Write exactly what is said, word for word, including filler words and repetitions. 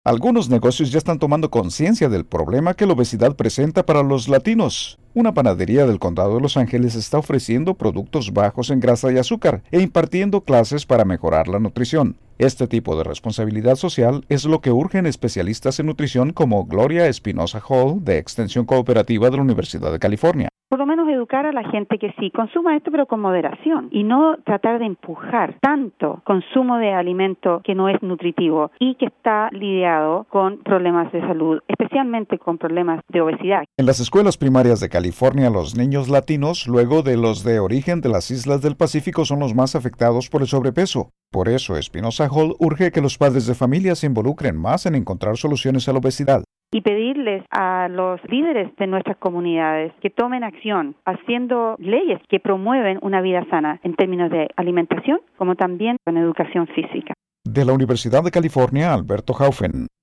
Algunos negocios ya están tomando conciencia del problema que la obesidad presenta para los latinos. Una panadería del condado de Los Ángeles está ofreciendo productos bajos en grasa y azúcar e impartiendo clases para mejorar la nutrición. Este tipo de responsabilidad social es lo que urgen especialistas en nutrición como Gloria Espinosa Hall, de Extensión Cooperativa de la Universidad de California. Por lo menos educar a la gente que sí consuma esto, pero con moderación, y no tratar de empujar tanto consumo de alimento que no es nutritivo y que está lidiado con problemas de salud, especialmente con problemas de obesidad. En las escuelas primarias de California, los niños latinos, luego de los de origen de las islas del Pacífico, son los más afectados por el sobrepeso. Por eso, Espinosa Hall urge que los padres de familia se involucren más en encontrar soluciones a la obesidad. Y pedirles a los líderes de nuestras comunidades que tomen acción haciendo leyes que promueven una vida sana en términos de alimentación como también en educación física. De la Universidad de California, Alberto Haufen.